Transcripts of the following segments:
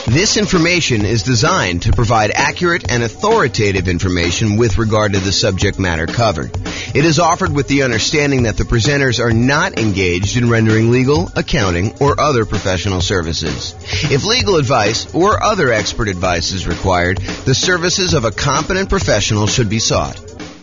This information is designed to provide accurate and authoritative information with regard to the subject matter covered. It is offered with the understanding that the presenters are not engaged in rendering legal, accounting, or other professional services. If legal advice or other expert advice is required, the services of a competent professional should be sought.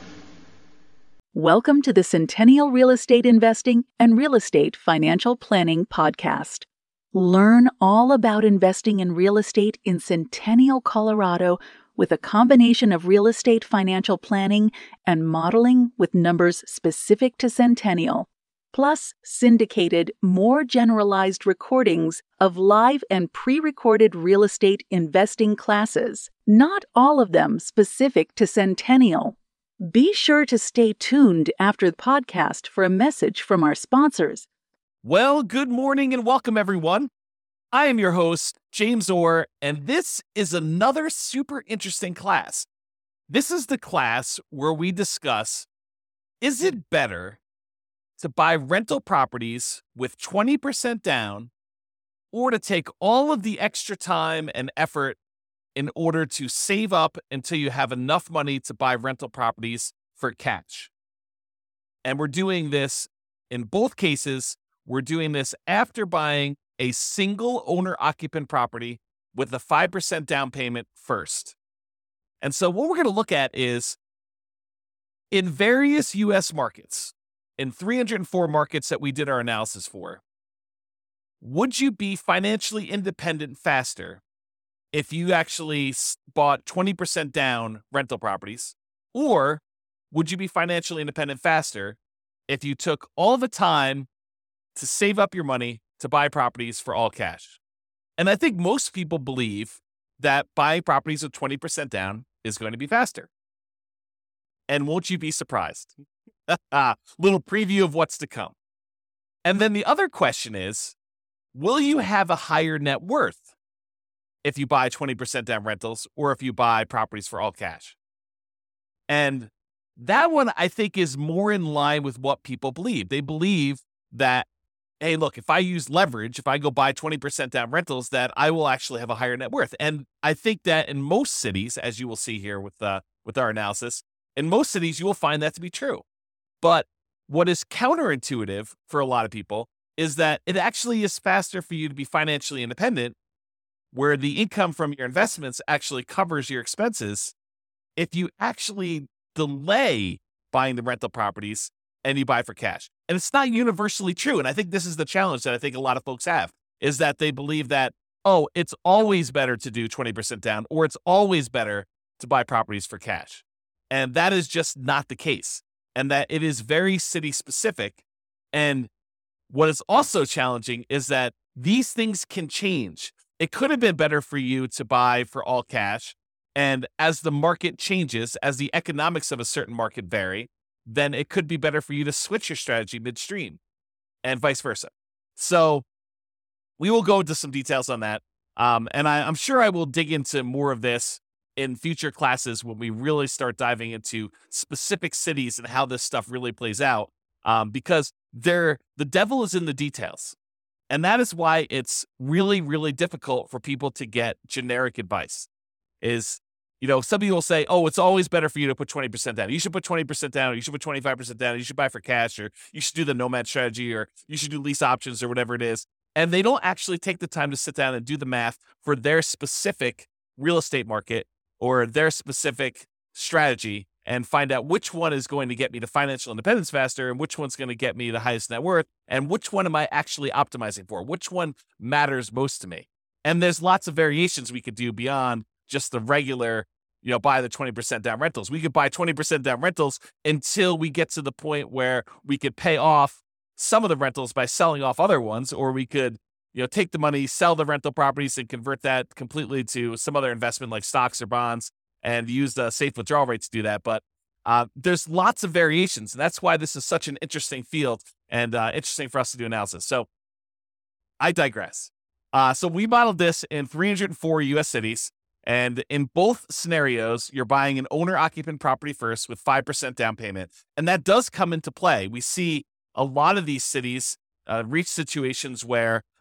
Welcome to the Centennial Real Estate Investing and Real Estate Financial Planning Podcast. Learn all about investing in real estate in Centennial, Colorado, with a combination of real estate financial planning and modeling with numbers specific to Centennial, plus syndicated, more generalized recordings of live and pre-recorded real estate investing classes, not all of them specific to Centennial. Be sure to stay tuned after the podcast for a message from our sponsors. Well, good morning and welcome, everyone. I am your host, James Orr, and this is another super interesting class. This is the class where we discuss, is it better to buy rental properties with 20% down or to take all of the extra time and effort in order to save up until you have enough money to buy rental properties for cash? And we're doing this in both cases. We're doing this after buying a single owner-occupant property with a 5% down payment first. And so what we're going to look at is, in various U.S. markets, in 304 markets that we did our analysis for, would you be financially independent faster if you actually bought 20% down rental properties? Or would you be financially independent faster if you took all the time to save up your money to buy properties for all cash? And I think most people believe that buying properties with 20% down is going to be faster. And won't you be surprised? Little preview of what's to come. And then the other question is, will you have a higher net worth if you buy 20% down rentals or if you buy properties for all cash? And that one, I think, is more in line with what people believe. They believe that, hey, look, if I use leverage, if I go buy 20% down rentals, that I will actually have a higher net worth. And I think that in most cities, as you will see here with our analysis, in most cities, you will find that to be true. But what is counterintuitive for a lot of people is that it actually is faster for you to be financially independent, where the income from your investments actually covers your expenses, if you actually delay buying the rental properties and you buy for cash. And it's not universally true. And I think this is the challenge that I think a lot of folks have, is that they believe that, oh, it's always better to do 20% down, or it's always better to buy properties for cash. And that is just not the case. And that it is very city specific. And what is also challenging is that these things can change. It could have been better for you to buy for all cash. And as the market changes, as the economics of a certain market vary, then it could be better for you to switch your strategy midstream and vice versa. So we will go into some details on that. And I'm sure I will dig into more of this in future classes when we really start diving into specific cities and how this stuff really plays out, because the devil is in the details. And that is why it's really, really difficult for people to get generic advice. Some people will say, oh, it's always better for you to put 20% down. You should put 20% down, or you should put 25% down, or you should buy for cash, or you should do the nomad strategy, or you should do lease options, or whatever it is. And they don't actually take the time to sit down and do the math for their specific real estate market or their specific strategy and find out which one is going to get me to financial independence faster and which one's going to get me the highest net worth and which one am I actually optimizing for, which one matters most to me. And there's lots of variations we could do beyond just the regular, buy the 20% down rentals. We could buy 20% down rentals until we get to the point where we could pay off some of the rentals by selling off other ones, or we could, take the money, sell the rental properties and convert that completely to some other investment like stocks or bonds and use the safe withdrawal rate to do that. But there's lots of variations. And that's why this is such an interesting field and interesting for us to do analysis. So I digress. So we modeled this in 304 U.S. cities. And in both scenarios, you're buying an owner-occupant property first with 5% down payment. And that does come into play. We see a lot of these cities reach situations where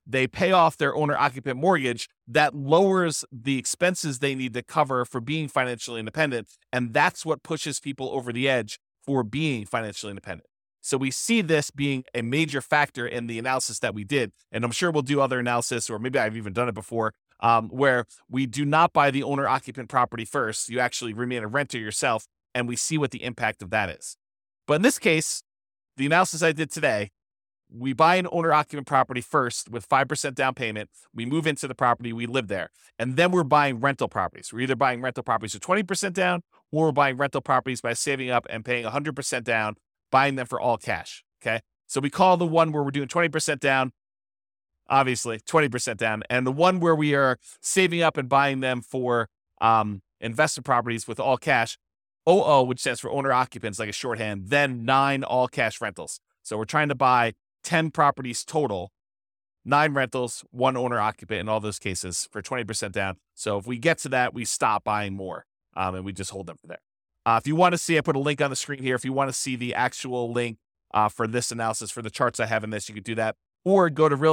they pay off their owner-occupant mortgage. That lowers the expenses they need to cover for being financially independent, and that's what pushes people over the edge for being financially independent. So we see this being a major factor in the analysis that we did, and I'm sure we'll do other analysis, or maybe I've even done it before, where we do not buy the owner-occupant property first. You actually remain a renter yourself, and we see what the impact of that is. But in this case, the analysis I did today, we buy an owner-occupant property first with 5% down payment. We move into the property, we live there. And then we're buying rental properties. We're either buying rental properties with 20% down, or we're buying rental properties by saving up and paying 100% down, buying them for all cash, okay? So we call the one where we're doing 20% down, obviously, 20% down. And the one where we are saving up and buying them for investment properties with all cash, OO, which stands for owner-occupants, like a shorthand, then 9 all-cash rentals. So we're trying to buy 10 properties total, 9 rentals, 1 owner-occupant in all those cases for 20% down. So if we get to that, we stop buying more, and we just hold them for there. If you want to see, I put a link on the screen here. If you want to see the actual link for this analysis, for the charts I have in this, you can do that. Or go to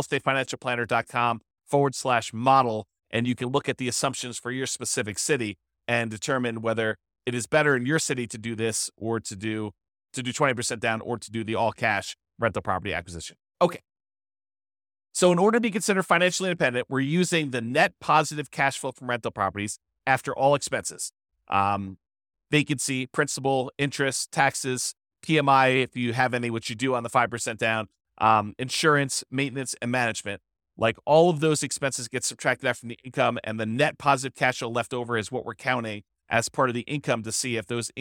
realestatefinancialplanner.com/model, and you can look at the assumptions for your specific city and determine whether it is better in your city to do this, or to do 20% down, or to do the all-cash rental property acquisition. Okay. So in order to be considered financially independent, we're using the net positive cash flow from rental properties after all expenses. Vacancy, principal, interest, taxes, PMI, if you have any, which you do on the 5% down, insurance, maintenance, and management. Like, all of those expenses get subtracted out from the income, and the net positive cash flow left over is what we're counting as part of the income to see if that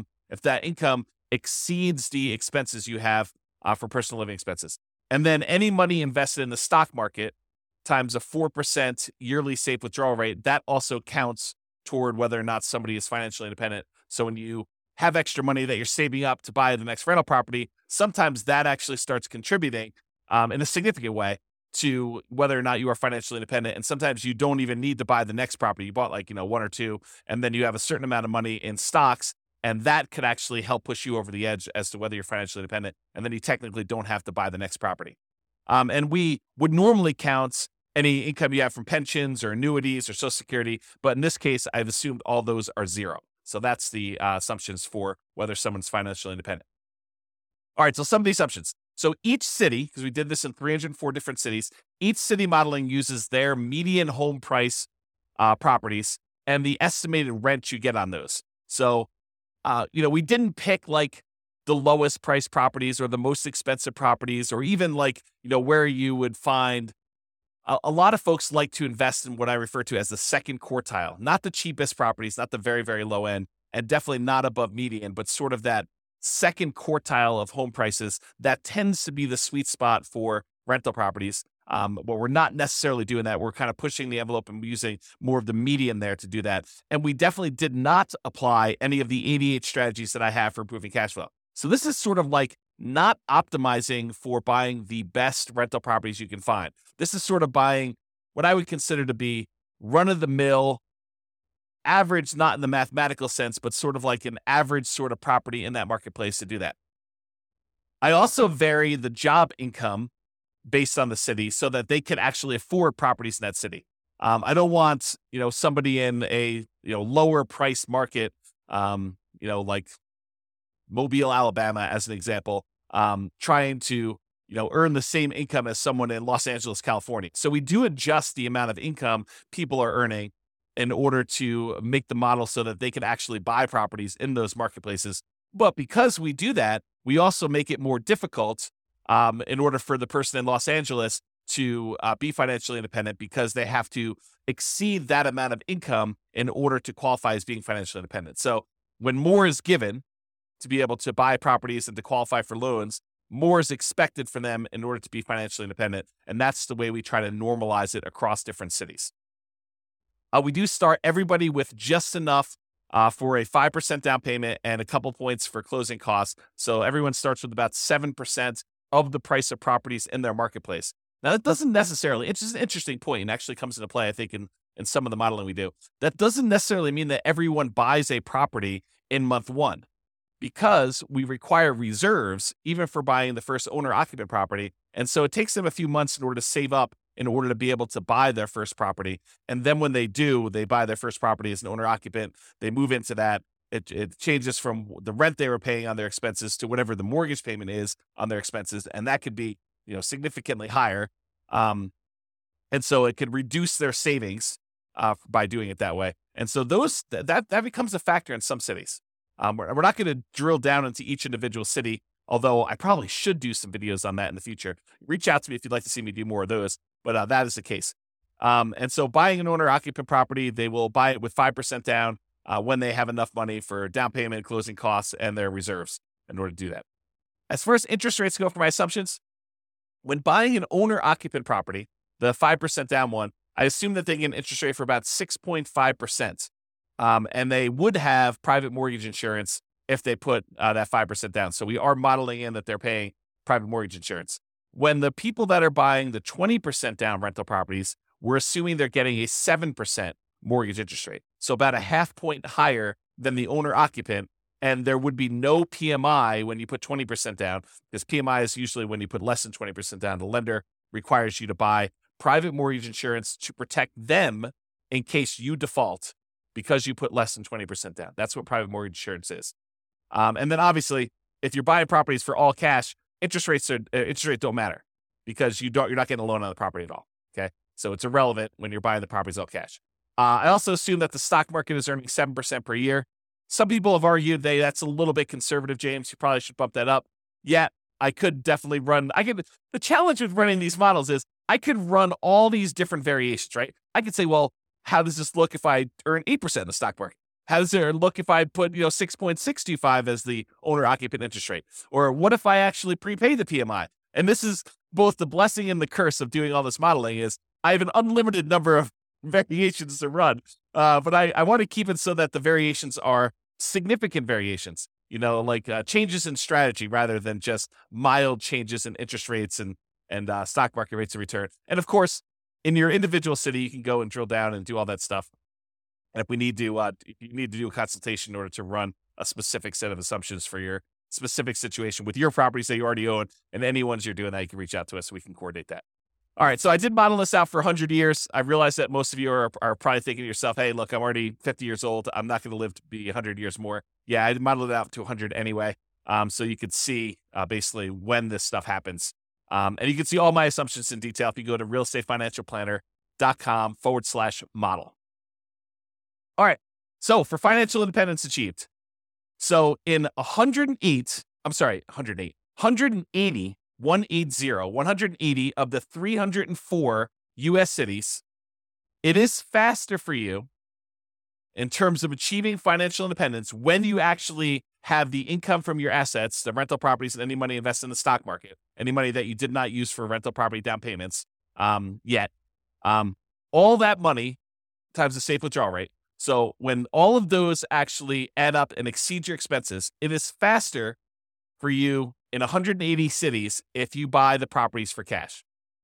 income exceeds the expenses you have for personal living expenses. And then any money invested in the stock market times a 4% yearly safe withdrawal rate, that also counts toward whether or not somebody is financially independent. So when you have extra money that you're saving up to buy the next rental property, sometimes that actually starts contributing in a significant way to whether or not you are financially independent. And sometimes you don't even need to buy the next property. You bought 1 or 2, and then you have a certain amount of money in stocks, and that could actually help push you over the edge as to whether you're financially independent. And then you technically don't have to buy the next property. And we would normally count any income you have from pensions or annuities or Social Security, but in this case, I've assumed all those are 0. So that's the assumptions for whether someone's financially independent. All right, so some of the assumptions. So each city, because we did this in 304 different cities, each city modeling uses their median home price properties and the estimated rent you get on those. So, we didn't pick the lowest price properties or the most expensive properties, or even where you would find. A lot of folks like to invest in what I refer to as the second quartile, not the cheapest properties, not the very, very low end, and definitely not above median, but sort of that second quartile of home prices. That tends to be the sweet spot for rental properties. But we're not necessarily doing that. We're kind of pushing the envelope and using more of the median there to do that. And we definitely did not apply any of the 88 strategies that I have for improving cash flow. So this is sort of not optimizing for buying the best rental properties you can find. This is sort of buying what I would consider to be run-of-the-mill, average, not in the mathematical sense, but sort of like an average sort of property in that marketplace to do that. I also vary the job income based on the city so that they can actually afford properties in that city. I don't want, somebody in a, lower price market, like Mobile, Alabama, as an example, trying to, earn the same income as someone in Los Angeles, California. So we do adjust the amount of income people are earning in order to make the model so that they can actually buy properties in those marketplaces. But because we do that, we also make it more difficult in order for the person in Los Angeles to be financially independent, because they have to exceed that amount of income in order to qualify as being financially independent. So when more is given to be able to buy properties and to qualify for loans, more is expected from them in order to be financially independent. And that's the way we try to normalize it across different cities. We do start everybody with just enough for a 5% down payment and a couple points for closing costs. So everyone starts with about 7% of the price of properties in their marketplace. Now, that doesn't necessarily, it's just an interesting point and actually comes into play, I think, in some of the modeling we do. That doesn't necessarily mean that everyone buys a property in month 1, because we require reserves even for buying the first owner-occupant property. And so it takes them a few months in order to save up in order to be able to buy their first property. And then when they do, they buy their first property as an owner occupant. They move into that. It changes from the rent they were paying on their expenses to whatever the mortgage payment is on their expenses. And that could be, significantly higher. And so it could reduce their savings by doing it that way. And so that becomes a factor in some cities. We're not going to drill down into each individual city, although I probably should do some videos on that in the future. Reach out to me if you'd like to see me do more of those, but that is the case. And so buying an owner-occupant property, they will buy it with 5% down when they have enough money for down payment, closing costs, and their reserves in order to do that. As far as interest rates go for my assumptions, when buying an owner-occupant property, the 5% down one, I assume that they get an interest rate for about 6.5%. And they would have private mortgage insurance if they put that 5% down. So we are modeling in that they're paying private mortgage insurance. When the people that are buying the 20% down rental properties, we're assuming they're getting a 7% mortgage interest rate. So about a half point higher than the owner occupant. And there would be no PMI when you put 20% down, because PMI is usually when you put less than 20% down. The lender requires you to buy private mortgage insurance to protect them in case you default because you put less than 20% down. That's what private mortgage insurance is. And then obviously, if you're buying properties for all cash, interest rates don't matter because you're not getting a loan on the property at all. Okay, so it's irrelevant when you're buying the properties all cash. I also assume that the stock market is earning 7% per year. Some people have argued that's a little bit conservative, James. You probably should bump that up. Yeah, I could definitely run. The challenge with running these models is I could run all these different variations, right? I could say, well, how does this look if I earn 8% in the stock market? How does it look if I put 6.625 as the owner-occupant interest rate? Or what if I actually prepay the PMI? And this is both the blessing and the curse of doing all this modeling is I have an unlimited number of variations to run. But I want to keep it so that the variations are significant variations, like changes in strategy rather than just mild changes in interest rates and stock market rates of return. And of course, in your individual city, you can go and drill down and do all that stuff. And if we need to, you need to do a consultation in order to run a specific set of assumptions for your specific situation with your properties that you already own and any ones you're doing that, you can reach out to us so we can coordinate that. All right, so I did model this out for 100 years. I realize that most of you are probably thinking to yourself, hey, look, I'm already 50 years old. I'm not going to live to be 100 years more. Yeah, I modeled it out to 100 anyway, so you could see basically when this stuff happens. And you can see all my assumptions in detail if you go to realestatefinancialplanner.com/model. All right, so for financial independence achieved. So in 180 of the 304 U.S. cities, it is faster for you in terms of achieving financial independence when you actually have the income from your assets, the rental properties, and any money invested in the stock market, any money that you did not use for rental property down payments yet. All that money times the safe withdrawal rate. So when all of those actually add up and exceed your expenses, it is faster for you in 180 cities if you buy the properties for cash.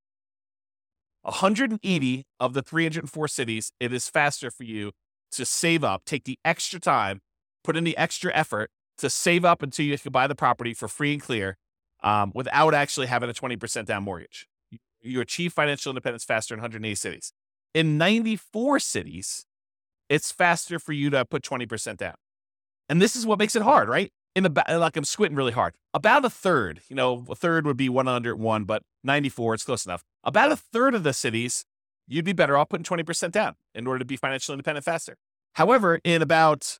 180 of the 304 cities, it is faster for you to save up, take the extra time, put in the extra effort to save up until you can buy the property for free and clear without actually having a 20% down mortgage. You achieve financial independence faster in 180 cities. In 94 cities, it's faster for you to put 20% down. And this is what makes it hard, right? I'm squinting really hard. About a third, a third would be 101, but 94, it's close enough. About a third of the cities, you'd be better off putting 20% down in order to be financially independent faster. However, in about,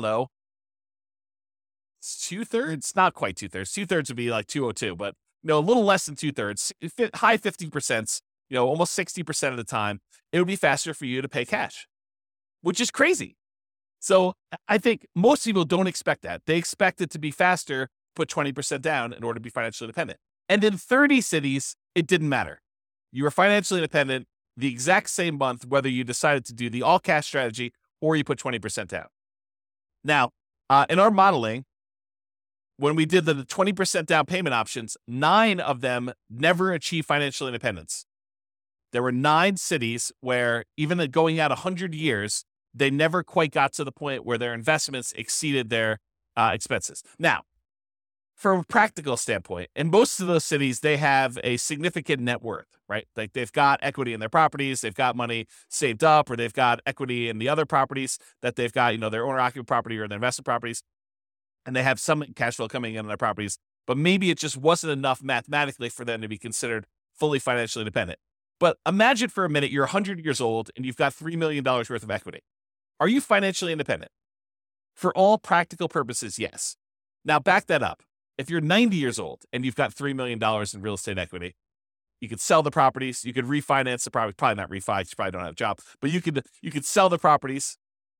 two-thirds, not quite two-thirds. Two-thirds would be like 202, but a little less than two-thirds, high 50%, almost 60% of the time, it would be faster for you to pay cash, which is crazy. So I think most people don't expect that. They expect it to be faster, put 20% down in order to be financially independent. And in 30 cities, it didn't matter. You were financially independent the exact same month, whether you decided to do the all cash strategy or you put 20% down. Now, in our modeling, when we did the 20% down payment options, 9 of them never achieved financial independence. There were 9 cities where even going out 100 years, they never quite got to the point where their investments exceeded their expenses. Now, from a practical standpoint, in most of those cities, they have a significant net worth, right? Like they've got equity in their properties, they've got money saved up, or they've got equity in the other properties that they've got, their owner-occupied property or their investment properties, and they have some cash flow coming in on their properties, but maybe it just wasn't enough mathematically for them to be considered fully financially independent. But imagine for a minute, you're 100 years old and you've got $3 million worth of equity. Are you financially independent? For all practical purposes, yes. Now back that up. If you're 90 years old and you've got $3 million in real estate equity, you could sell the properties, you could refinance the property, probably not refi, you probably don't have a job, but you could sell the properties.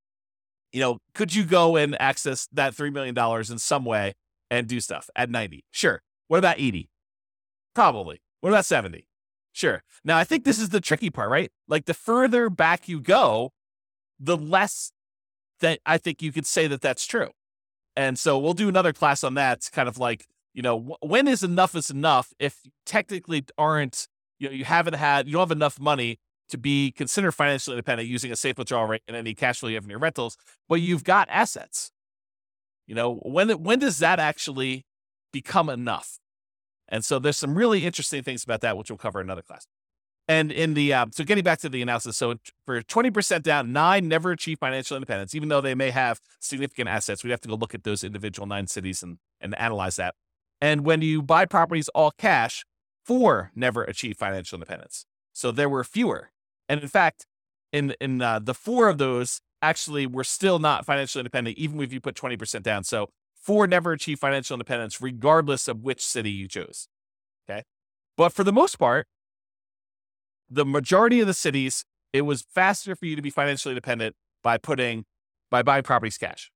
Could you go and access that $3 million in some way and do stuff at 90? Sure. What about 80? Probably. What about 70? Sure. Now, I think this is the tricky part, right? Like the further back you go, the less that I think you could say that that's true. And so we'll do another class on that. It's kind of like, when is enough if you technically aren't, you don't have enough money to be considered financially independent using a safe withdrawal rate and any cash flow you have in your rentals, but you've got assets. When does that actually become enough? And so there's some really interesting things about that, which we'll cover in another class. And in the, so getting back to the analysis, so for 20% down, 9 never achieve financial independence, even though they may have significant assets. We'd have to go look at those individual 9 cities and analyze that. And when you buy properties all cash, 4 never achieve financial independence. So there were fewer. And in fact, in the 4 of those actually were still not financially independent, even if you put 20% down. So 4 never achieve financial independence, regardless of which city you chose. Okay. But for the most part, the majority of the cities, it was faster for you to be financially independent by buying properties cash.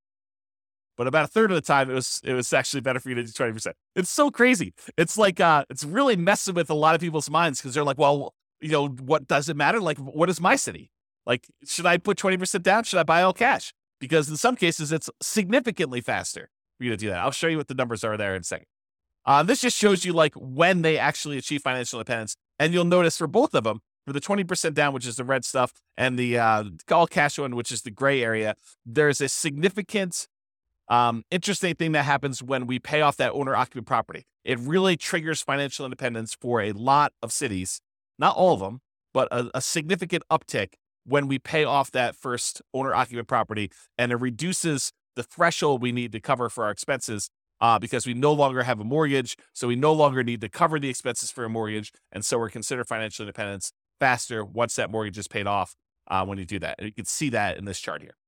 But about a third of the time, it was actually better for you to do 20%. It's so crazy. It's like, it's really messing with a lot of people's minds because they're like, well, what does it matter? Like, what is my city? Like, should I put 20% down? Should I buy all cash? Because in some cases, it's significantly faster for you to do that. I'll show you what the numbers are there in a second. This just shows you like when they actually achieve financial independence. And you'll notice for both of them, for the 20% down, which is the red stuff, and the all cash one, which is the gray area, there's a significant interesting thing that happens when we pay off that owner-occupied property. It really triggers financial independence for a lot of cities, not all of them, but a significant uptick when we pay off that first owner-occupied property, and it reduces the threshold we need to cover for our expenses because we no longer have a mortgage, so we no longer need to cover the expenses for a mortgage, and so we're considered financial independence faster once that mortgage is paid off when you do that. And you can see that in this chart here.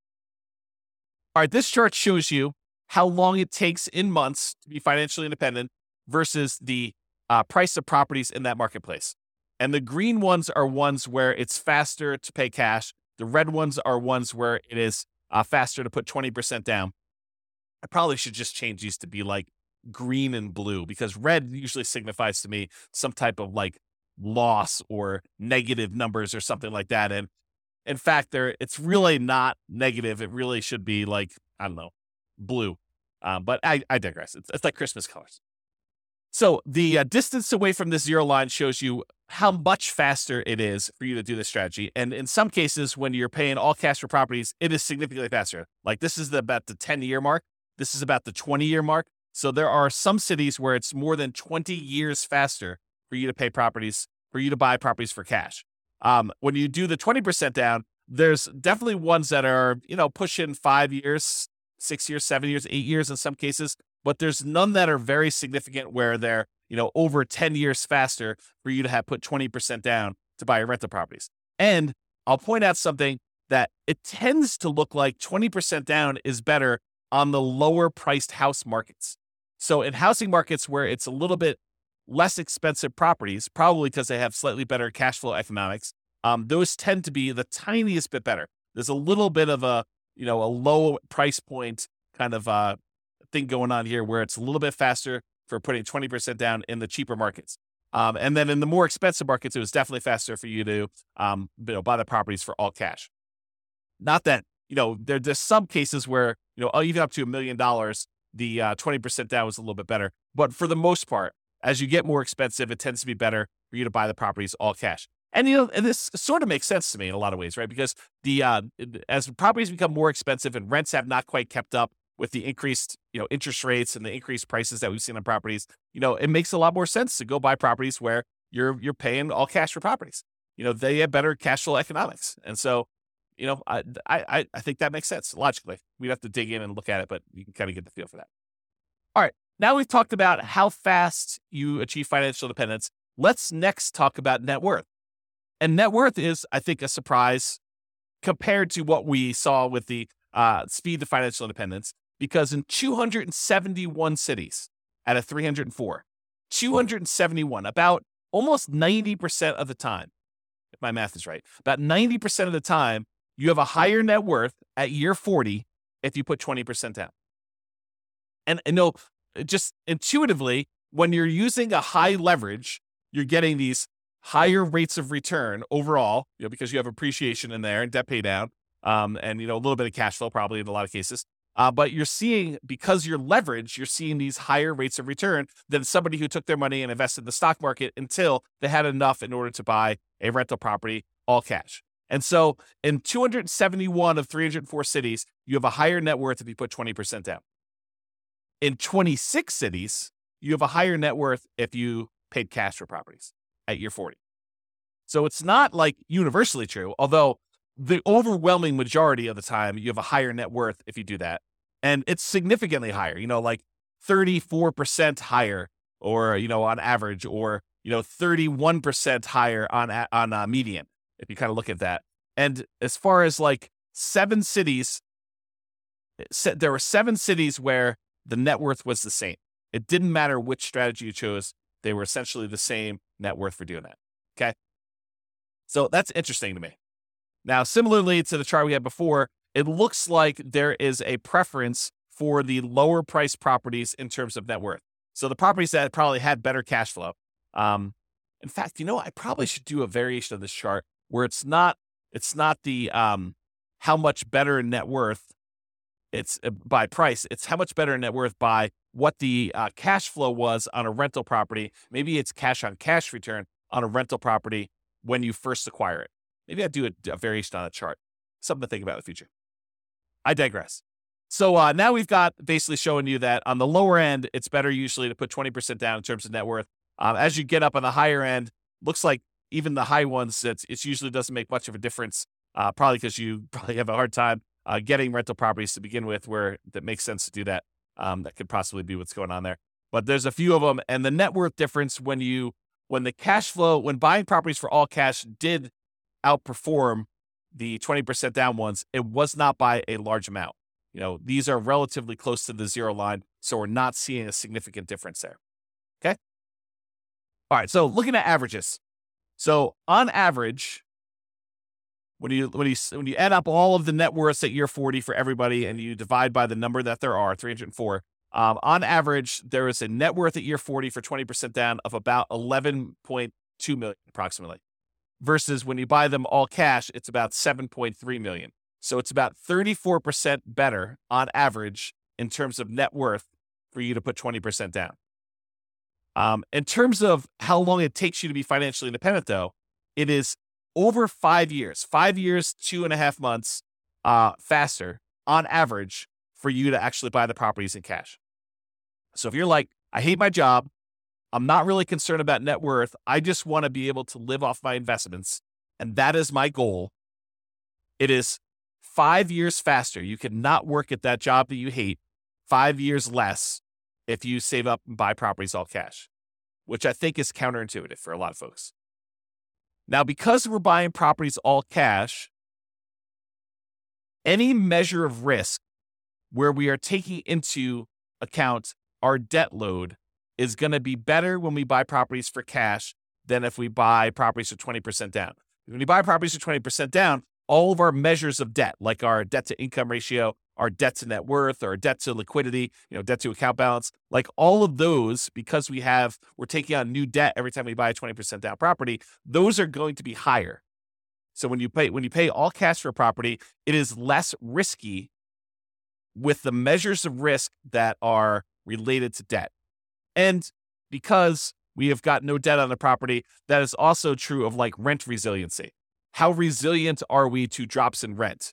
All right, this chart shows you how long it takes in months to be financially independent versus the price of properties in that marketplace. And the green ones are ones where it's faster to pay cash. The red ones are ones where it is faster to put 20% down. I probably should just change these to be like green and blue because red usually signifies to me some type of like loss or negative numbers or something like that. And in fact, it's really not negative. It really should be like, I don't know, blue. But I digress. It's like Christmas colors. So the distance away from this zero line shows you how much faster it is for you to do this strategy. And in some cases, when you're paying all cash for properties, it is significantly faster. Like this is about the 10-year mark. This is about the 20-year mark. So there are some cities where it's more than 20 years faster for you to pay properties, for you to buy properties for cash. When you do the 20% down, there's definitely ones that are, pushing 5 years, 6 years, 7 years, 8 years in some cases, but there's none that are very significant where they're, over 10 years faster for you to have put 20% down to buy your rental properties. And I'll point out something that it tends to look like 20% down is better on the lower priced house markets. So in housing markets where it's a little bit less expensive properties, probably because they have slightly better cash flow economics, those tend to be the tiniest bit better. There's a little bit of a low price point kind of thing going on here where it's a little bit faster for putting 20% down in the cheaper markets. And then in the more expensive markets, it was definitely faster for you to buy the properties for all cash. Not that, there's some cases where, even up to $1 million, the 20% down was a little bit better. But for the most part, as you get more expensive, it tends to be better for you to buy the properties all cash. And, and this sort of makes sense to me in a lot of ways, right? Because as properties become more expensive and rents have not quite kept up with the increased, interest rates and the increased prices that we've seen on properties, it makes a lot more sense to go buy properties where you're paying all cash for properties. They have better cash flow economics. And so, I think that makes sense logically. We'd have to dig in and look at it, but you can kind of get the feel for that. All right. Now we've talked about how fast you achieve financial independence. Let's next talk about net worth. And net worth is, I think, a surprise compared to what we saw with the speed to financial independence, because in 271 cities out of 304, 271, about almost 90% of the time, if my math is right, about 90% of the time, you have a higher net worth at year 40 if you put 20% down. And just intuitively, when you're using a high leverage, you're getting these higher rates of return overall, because you have appreciation in there and debt pay down, and a little bit of cash flow probably in a lot of cases. But you're seeing, because you're leveraged, you're seeing these higher rates of return than somebody who took their money and invested in the stock market until they had enough in order to buy a rental property all cash. And so in 271 of 304 cities, you have a higher net worth if you put 20% down. In 26 cities, you have a higher net worth if you paid cash for properties at year 40. So it's not like universally true, although the overwhelming majority of the time, you have a higher net worth if you do that. And it's significantly higher, like 34% higher, or, on average, or, 31% higher on median, if you kind of look at that. And as far as like 7 cities, there were 7 cities where the net worth was the same. It didn't matter which strategy you chose. They were essentially the same net worth for doing that. Okay. So that's interesting to me. Now, similarly to the chart we had before, it looks like there is a preference for the lower price properties in terms of net worth. So the properties that probably had better cash flow. In fact, I probably should do a variation of this chart where it's not the how much better net worth it's by price. It's how much better net worth by what the cash flow was on a rental property. Maybe it's cash on cash return on a rental property when you first acquire it. Maybe I'd do a variation on a chart. Something to think about in the future. I digress. So now we've got basically showing you that on the lower end, it's better usually to put 20% down in terms of net worth. As you get up on the higher end, looks like even the high ones, it usually doesn't make much of a difference, probably because you probably have a hard time getting rental properties to begin with where that makes sense to do that. That could possibly be what's going on there. But there's a few of them. And the net worth difference when the cash flow, when buying properties for all cash did outperform the 20% down ones, it was not by a large amount. These are relatively close to the zero line, so we're not seeing a significant difference there. Okay. All right. So looking at averages. So on average, when you add up all of the net worths at year 40 for everybody and you divide by the number that there are, 304, on average, there is a net worth at year 40 for 20% down of about 11.2 million approximately. Versus when you buy them all cash, it's about 7.3 million. So it's about 34% better on average in terms of net worth for you to put 20% down. In terms of how long it takes you to be financially independent, though, it is over 5 years, 2.5 months faster on average for you to actually buy the properties in cash. So if you're like, I hate my job, I'm not really concerned about net worth, I just want to be able to live off my investments, and that is my goal, it is 5 years faster. You cannot work at that job that you hate 5 years less if you save up and buy properties all cash, which I think is counterintuitive for a lot of folks. Now, because we're buying properties all cash, any measure of risk where we are taking into account our debt load is going to be better when we buy properties for cash than if we buy properties for 20% down. When you buy properties for 20% down, all of our measures of debt, like our debt to income ratio, our debt to net worth, or debt to liquidity, debt to account balance, like all of those, because we're taking on new debt every time we buy a 20% down property, those are going to be higher. So when you pay all cash for a property, it is less risky with the measures of risk that are related to debt. And because we have got no debt on the property, that is also true of like rent resiliency. How resilient are we to drops in rent?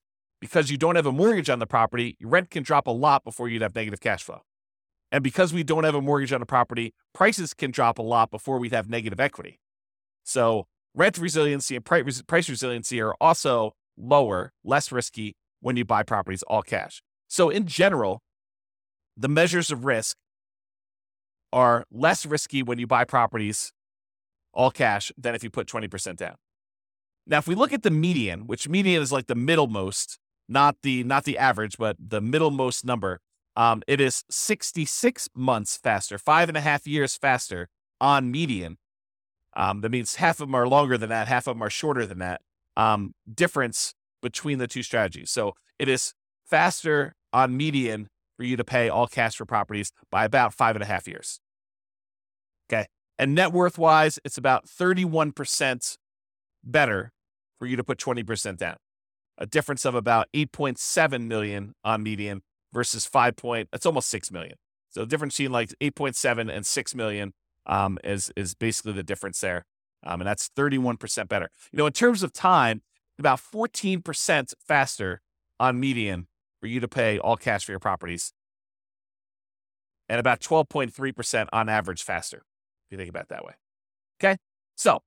because you don't have a mortgage on the property, your rent can drop a lot before you'd have negative cash flow. And because we don't have a mortgage on the property, prices can drop a lot before we'd have negative equity. So rent resiliency and price resiliency are also lower, less risky when you buy properties all cash. So in general, the measures of risk are less risky when you buy properties all cash than if you put 20% down. Now, if we look at the median, which median is like the middlemost, not the average, but the middlemost number, it is 66 months faster, 5.5 years faster on median. That means half of them are longer than that, half of them are shorter than that. Difference between the two strategies. So it is faster on median for you to pay all cash for properties by about 5.5 years. Okay. And net worth wise, it's about 31% better for you to put 20% down. A difference of about 8.7 million on median versus it's almost 6 million. So the difference between like 8.7 and 6 million is basically the difference there. And that's 31% better. In terms of time, about 14% faster on median for you to pay all cash for your properties. And about 12.3% on average faster, if you think about it that way. Okay. So,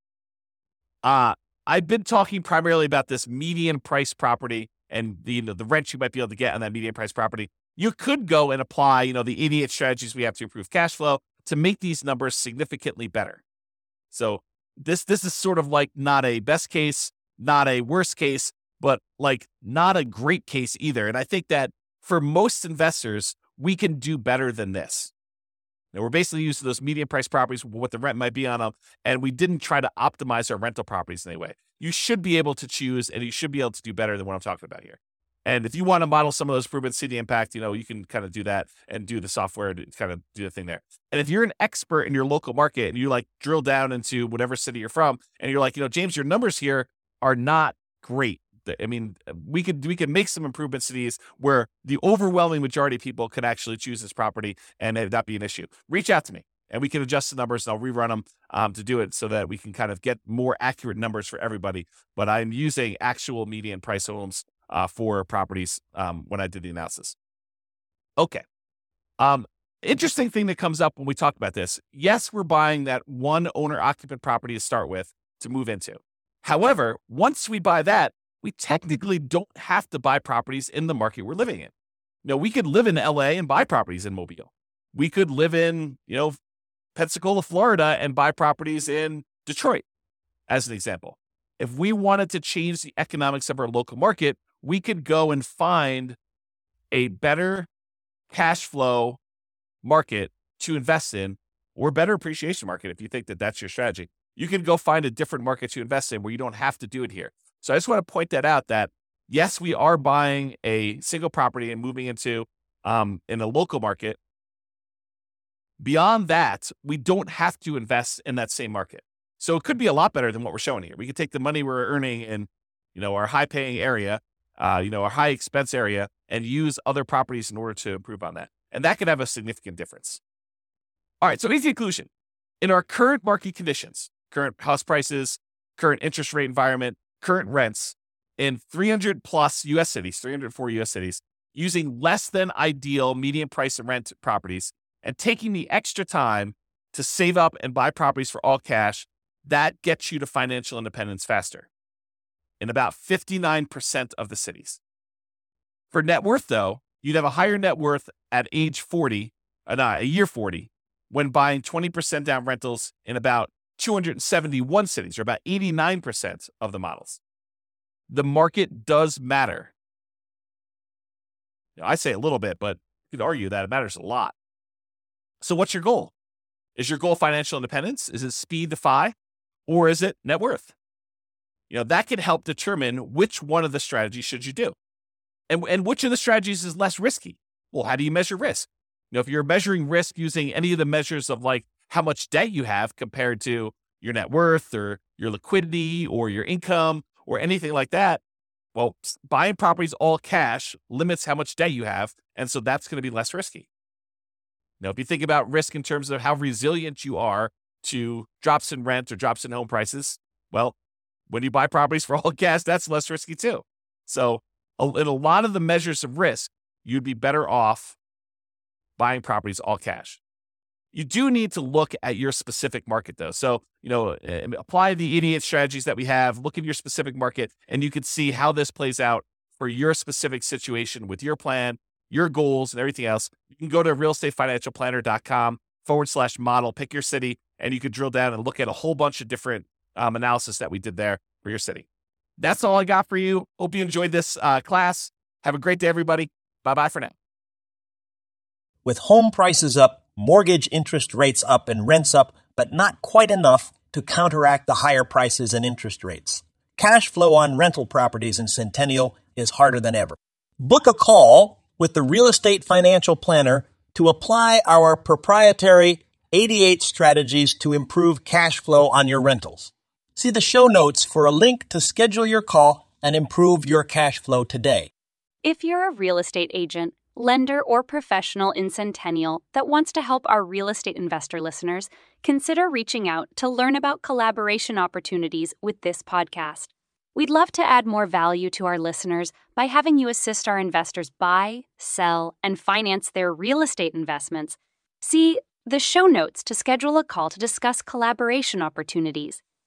I've been talking primarily about this median price property and the rent you might be able to get on that median price property. You could go and apply, the idiot strategies we have to improve cash flow to make these numbers significantly better. So this is sort of like not a best case, not a worst case, but like not a great case either. And I think that for most investors, we can do better than this. Now, we're basically using those median price properties, what the rent might be on them, and we didn't try to optimize our rental properties in any way. You should be able to choose, and you should be able to do better than what I'm talking about here. And if you want to model some of those improvements, see the impact, you can kind of do that and do the software to kind of do the thing there. And if you're an expert in your local market and you like drill down into whatever city you're from, and you're like, James, your numbers here are not great. I mean, we could make some improvements to these where the overwhelming majority of people could actually choose this property and it not be an issue. Reach out to me and we can adjust the numbers and I'll rerun them to do it so that we can kind of get more accurate numbers for everybody. But I'm using actual median price homes for properties when I did the analysis. Okay. Interesting thing that comes up when we talk about this. Yes, we're buying that one owner occupant property to start with to move into. However, once we buy that, we technically don't have to buy properties in the market we're living in. We could live in LA and buy properties in Mobile. We could live in, Pensacola, Florida and buy properties in Detroit, as an example. If we wanted to change the economics of our local market, we could go and find a better cash flow market to invest in or better appreciation market if you think that that's your strategy. You can go find a different market to invest in where you don't have to do it here. So I just want to point that out that, yes, we are buying a single property and moving into in a local market. Beyond that, we don't have to invest in that same market. So it could be a lot better than what we're showing here. We could take the money we're earning in, our high-paying area, our high-expense area, and use other properties in order to improve on that. And that could have a significant difference. All right, so easy conclusion. In our current market conditions, current house prices, current interest rate environment, current rents in 300 plus U.S. cities, 304 U.S. cities, using less than ideal median price and rent properties and taking the extra time to save up and buy properties for all cash, that gets you to financial independence faster in about 59% of the cities. For net worth, though, you'd have a higher net worth at age 40, year 40, when buying 20% down rentals in about 271 cities, or about 89% of the models. The market does matter. I say a little bit, but you could argue that it matters a lot. So what's your goal? Is your goal financial independence? Is it speed to FI? Or is it net worth? That can help determine which one of the strategies should you do. And which of the strategies is less risky? Well, how do you measure risk? If you're measuring risk using any of the measures of like how much debt you have compared to your net worth or your liquidity or your income or anything like that, well, buying properties all cash limits how much debt you have. And so that's going to be less risky. Now, if you think about risk in terms of how resilient you are to drops in rent or drops in home prices, well, when you buy properties for all cash, that's less risky too. So in a lot of the measures of risk, you'd be better off buying properties all cash. You do need to look at your specific market, though. So, apply the idiot strategies that we have, look at your specific market, and you can see how this plays out for your specific situation with your plan, your goals, and everything else. You can go to realestatefinancialplanner.com/model, pick your city, and you could drill down and look at a whole bunch of different analysis that we did there for your city. That's all I got for you. Hope you enjoyed this class. Have a great day, everybody. Bye-bye for now. With home prices up, mortgage interest rates up, and rents up, but not quite enough to counteract the higher prices and interest rates, cash flow on rental properties in Centennial is harder than ever. Book a call with the Real Estate Financial Planner to apply our proprietary 88 strategies to improve cash flow on your rentals. See the show notes for a link to schedule your call and improve your cash flow today. If you're a real estate agent, lender, or professional in Centennial that wants to help our real estate investor listeners, consider reaching out to learn about collaboration opportunities with this podcast. We'd love to add more value to our listeners by having you assist our investors buy, sell, and finance their real estate investments. See the show notes to schedule a call to discuss collaboration opportunities.